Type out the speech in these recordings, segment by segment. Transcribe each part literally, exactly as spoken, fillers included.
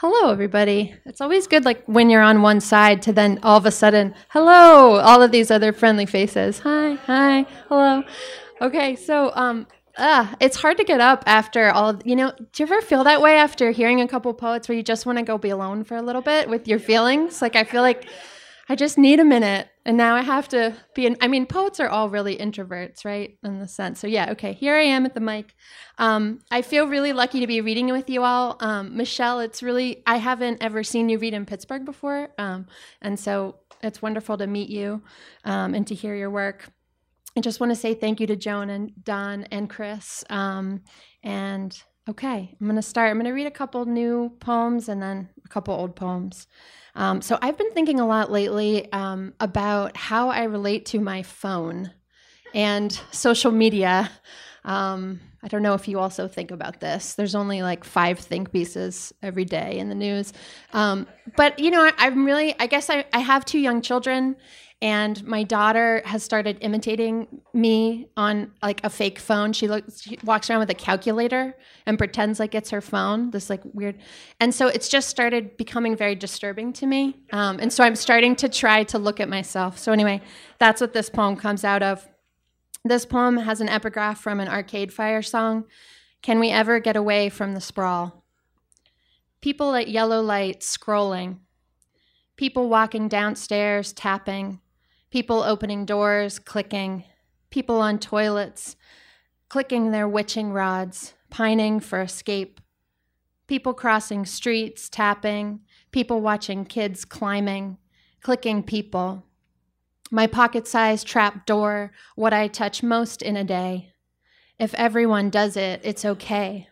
hello, everybody. It's always good, like, when you're on one side to then all of a sudden, hello, all of these other friendly faces. Hi, hi, hello. Okay, so um, uh, it's hard to get up after all of, you know, do you ever feel that way after hearing a couple poets where you just want to go be alone for a little bit with your feelings? Like, I feel like I just need a minute, and now I have to be in, I mean, poets are all really introverts, right, in the sense. So yeah, okay, here I am at the mic. Um, I feel really lucky to be reading with you all. Um, Michelle, it's really, I haven't ever seen you read in Pittsburgh before, um, and so it's wonderful to meet you um, and to hear your work. I just want to say thank you to Joan and Don and Chris. Um, and okay, I'm going to start. I'm going to read a couple new poems and then a couple old poems. Um, so I've been thinking a lot lately um, about how I relate to my phone and social media. Um, I don't know if you also think about this. There's only like five think pieces every day in the news. Um, but, you know, I, I'm really, I guess I, I have two young children, and my daughter has started imitating me on like a fake phone. She looks, she walks around with a calculator and pretends like it's her phone. This like weird, and so it's just started becoming very disturbing to me. Um, and so I'm starting to try to look at myself. So anyway, that's what this poem comes out of. This poem has an epigraph from an Arcade Fire song. Can we ever get away from the sprawl? People at yellow light scrolling. People walking downstairs tapping. People opening doors, clicking. People on toilets, clicking their witching rods, pining for escape. People crossing streets, tapping. People watching kids climbing, clicking people. My pocket-sized trap door, what I touch most in a day. If everyone does it, it's okay.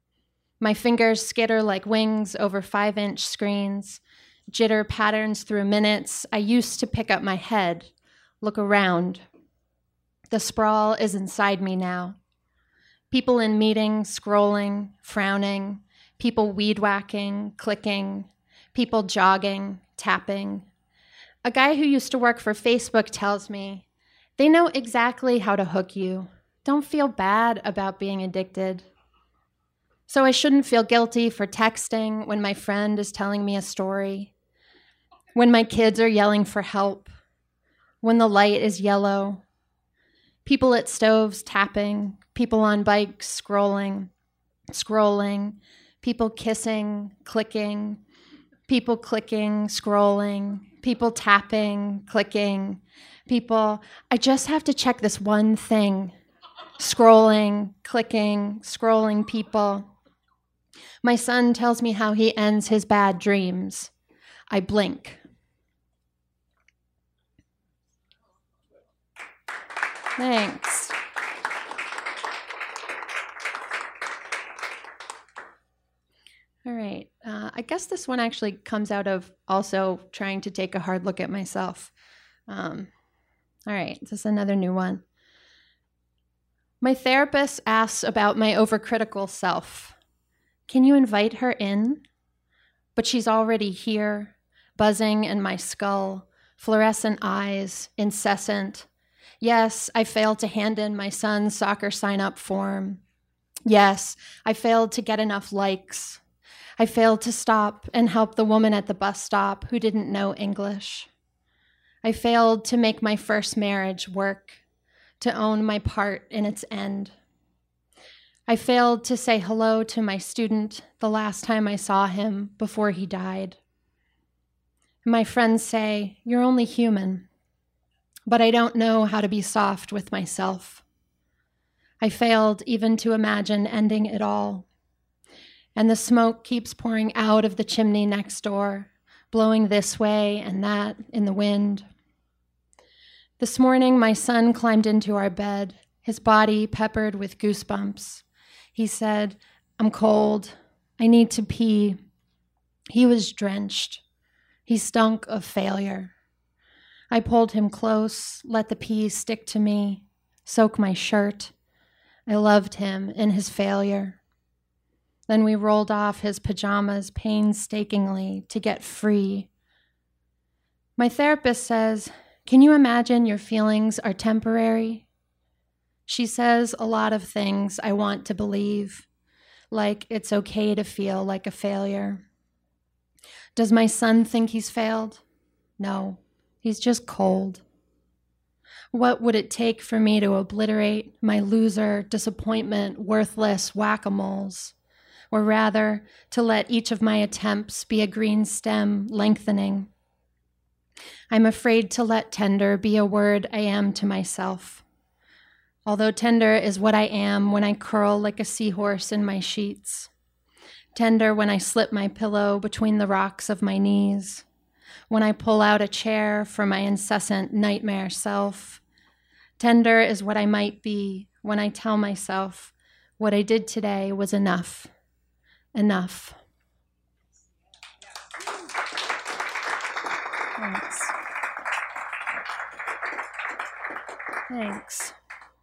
My fingers skitter like wings over five-inch screens. Jitter patterns through minutes. I used to pick up my head, look around. The sprawl is inside me now. People in meetings, scrolling, frowning. People weed whacking, clicking. People jogging, tapping. A guy who used to work for Facebook tells me, they know exactly how to hook you. Don't feel bad about being addicted. So I shouldn't feel guilty for texting when my friend is telling me a story, when my kids are yelling for help, when the light is yellow, people at stoves tapping, people on bikes scrolling, scrolling, people kissing, clicking, people clicking, scrolling, people tapping, clicking, people, I just have to check this one thing, scrolling, clicking, scrolling people. My son tells me how he ends his bad dreams. I blink. Thanks. All right. Uh, I guess this one actually comes out of also trying to take a hard look at myself. Um, all right. This is another new one. My therapist asks about my overcritical self. Can you invite her in? But she's already here, buzzing in my skull, fluorescent eyes, incessant. Yes, I failed to hand in my son's soccer sign-up form. Yes, I failed to get enough likes. I failed to stop and help the woman at the bus stop who didn't know English. I failed to make my first marriage work, to own my part in its end. I failed to say hello to my student the last time I saw him before he died. My friends say, you're only human, but I don't know how to be soft with myself. I failed even to imagine ending it all. And the smoke keeps pouring out of the chimney next door, blowing this way and that in the wind. This morning, my son climbed into our bed, his body peppered with goosebumps. He said, I'm cold. I need to pee. He was drenched. He stunk of failure. I pulled him close, let the pee stick to me, soak my shirt. I loved him in his failure. Then we rolled off his pajamas painstakingly to get free. My therapist says, can you imagine your feelings are temporary? She says a lot of things I want to believe, like it's okay to feel like a failure. Does my son think he's failed? No, he's just cold. What would it take for me to obliterate my loser, disappointment, worthless whack-a-moles? Or rather, to let each of my attempts be a green stem lengthening? I'm afraid to let tender be a word I am to myself. Although tender is what I am when I curl like a seahorse in my sheets. Tender when I slip my pillow between the rocks of my knees. When I pull out a chair for my incessant nightmare self. Tender is what I might be when I tell myself what I did today was enough. Enough. Thanks. Thanks.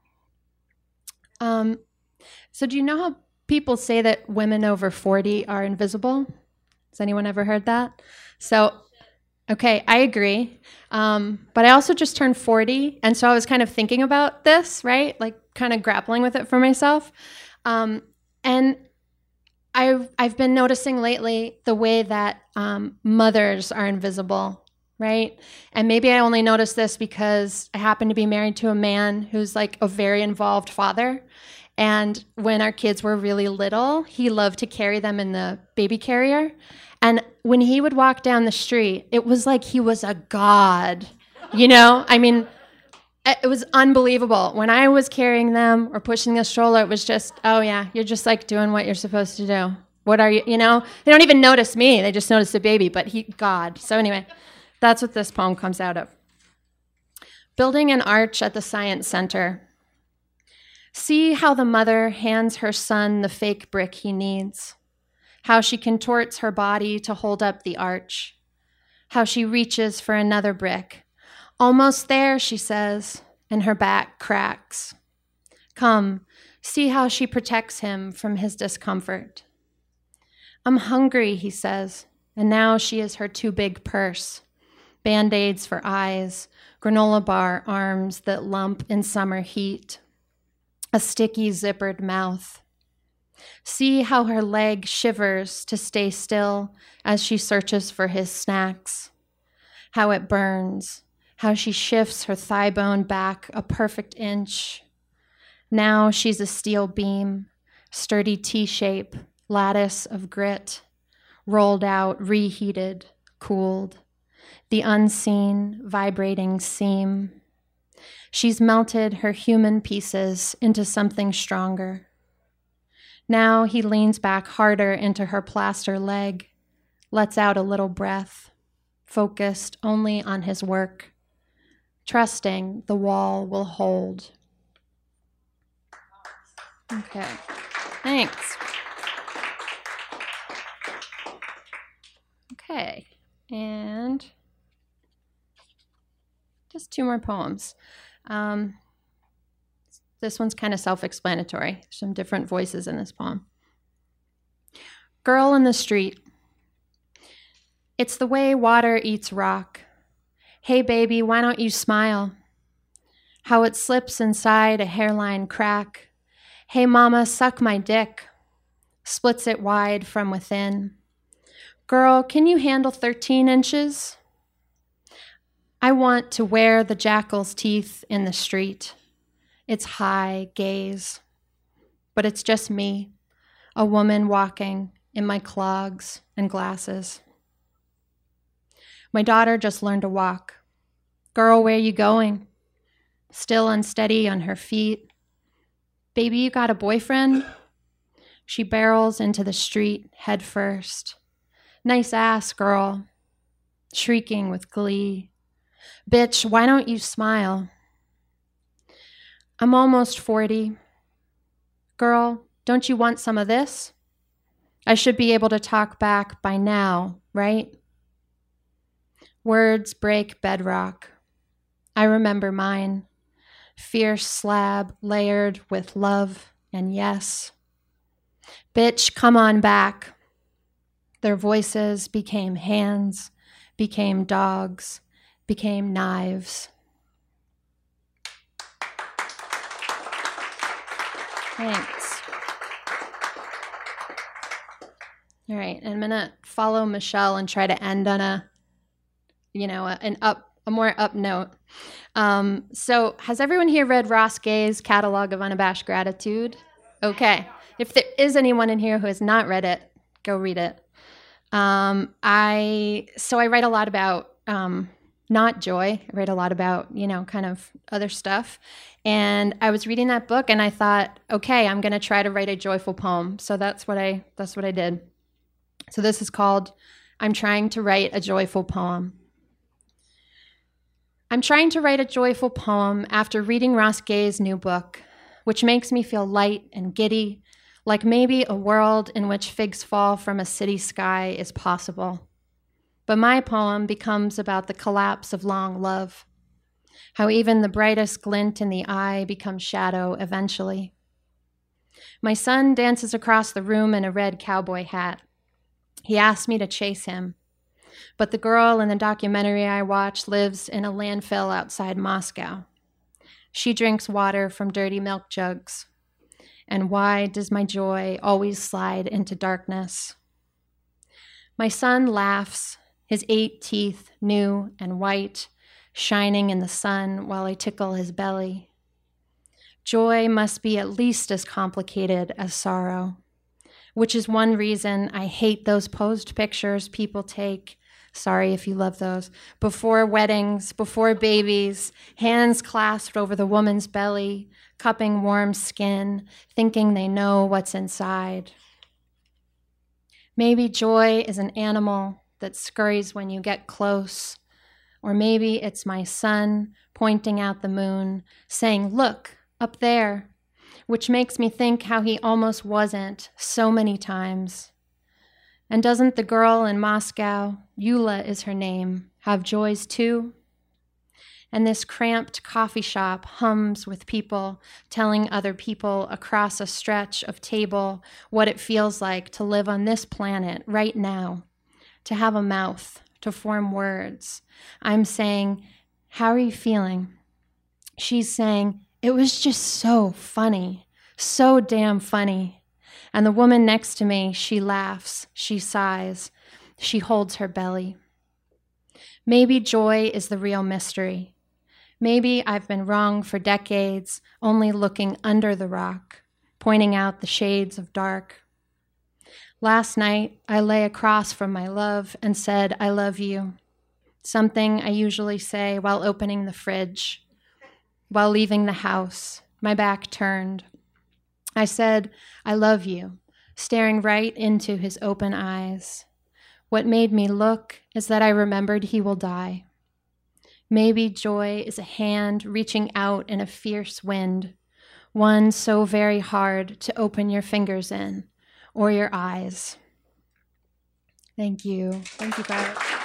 Um, so do you know how people say that women over forty are invisible? Has anyone ever heard that? So, okay, I agree. Um, but I also just turned forty, and so I was kind of thinking about this, right? Like kind of grappling with it for myself. Um, and I've, I've been noticing lately the way that um, mothers are invisible, right? And maybe I only noticed this because I happen to be married to a man who's like a very involved father. And when our kids were really little, he loved to carry them in the baby carrier. And when he would walk down the street, it was like he was a god, you know? I mean, it was unbelievable. When I was carrying them or pushing the stroller, it was just, oh yeah, you're just like doing what you're supposed to do. What are you, you know? They don't even notice me. They just notice the baby, but he, God. So anyway, that's what this poem comes out of. Building an arch at the Science Center. See how the mother hands her son the fake brick he needs. How she contorts her body to hold up the arch. How she reaches for another brick. Almost there, she says, and her back cracks. Come, see how she protects him from his discomfort. I'm hungry, he says, and now she is her too big purse. Band-aids for eyes, granola bar arms that lump in summer heat. A sticky, zippered mouth. See how her leg shivers to stay still as she searches for his snacks. How it burns. How she shifts her thigh bone back a perfect inch. Now she's a steel beam, sturdy T-shape, lattice of grit, rolled out, reheated, cooled. The unseen, vibrating seam. She's melted her human pieces into something stronger. Now he leans back harder into her plaster leg, lets out a little breath, focused only on his work, trusting the wall will hold. Okay, thanks. Okay, and just two more poems. Um, this one's kind of self-explanatory. There's some different voices in this poem. Girl in the street. It's the way water eats rock. Hey, baby, why don't you smile? How it slips inside a hairline crack. Hey, mama, suck my dick. Splits it wide from within. Girl, can you handle thirteen inches? I want to wear the jackal's teeth in the street. It's high gaze, but it's just me, a woman walking in my clogs and glasses. My daughter just learned to walk. Girl, where you going? Still unsteady on her feet. Baby, you got a boyfriend? She barrels into the street head first. Nice ass, girl. Shrieking with glee. Bitch, why don't you smile? I'm almost forty. Girl, don't you want some of this? I should be able to talk back by now, right? Words break bedrock. I remember mine. Fierce slab layered with love and yes. Bitch, come on back. Their voices became hands, became dogs, became knives. Thanks. All right, and I'm gonna follow Michelle and try to end on a, you know, a, an up, a more up note. Um, so, has everyone here read Ross Gay's Catalog of Unabashed Gratitude? Okay, if there is anyone in here who has not read it, go read it. Um, I so I write a lot about um, not joy. I write a lot about, you know, kind of other stuff. And I was reading that book, and I thought, okay, I'm going to try to write a joyful poem. So that's what I that's what I did. So this is called I'm Trying to Write a Joyful Poem. I'm trying to write a joyful poem after reading Ross Gay's new book, which makes me feel light and giddy, like maybe a world in which figs fall from a city sky is possible. But my poem becomes about the collapse of long love, how even the brightest glint in the eye becomes shadow eventually. My son dances across the room in a red cowboy hat. He asked me to chase him, but the girl in the documentary I watch lives in a landfill outside Moscow. She drinks water from dirty milk jugs. And why does my joy always slide into darkness? My son laughs, his eight teeth new and white, shining in the sun while I tickle his belly. Joy must be at least as complicated as sorrow, which is one reason I hate those posed pictures people take, sorry if you love those, before weddings, before babies, hands clasped over the woman's belly, cupping warm skin, thinking they know what's inside. Maybe joy is an animal that scurries when you get close, or maybe it's my son pointing out the moon, saying, "Look, up there," which makes me think how he almost wasn't so many times. And doesn't the girl in Moscow, Yulia is her name, have joys too? And this cramped coffee shop hums with people telling other people across a stretch of table what it feels like to live on this planet right now, to have a mouth, to form words. I'm saying, "How are you feeling?" She's saying, "It was just so funny, so damn funny." And the woman next to me, she laughs, she sighs, she holds her belly. Maybe joy is the real mystery. Maybe I've been wrong for decades, only looking under the rock, pointing out the shades of dark. Last night, I lay across from my love and said, "I love you," something I usually say while opening the fridge, while leaving the house, my back turned. I said, "I love you," staring right into his open eyes. What made me look is that I remembered he will die. Maybe joy is a hand reaching out in a fierce wind, one so very hard to open your fingers in, or your eyes. Thank you. Thank you, Barrett.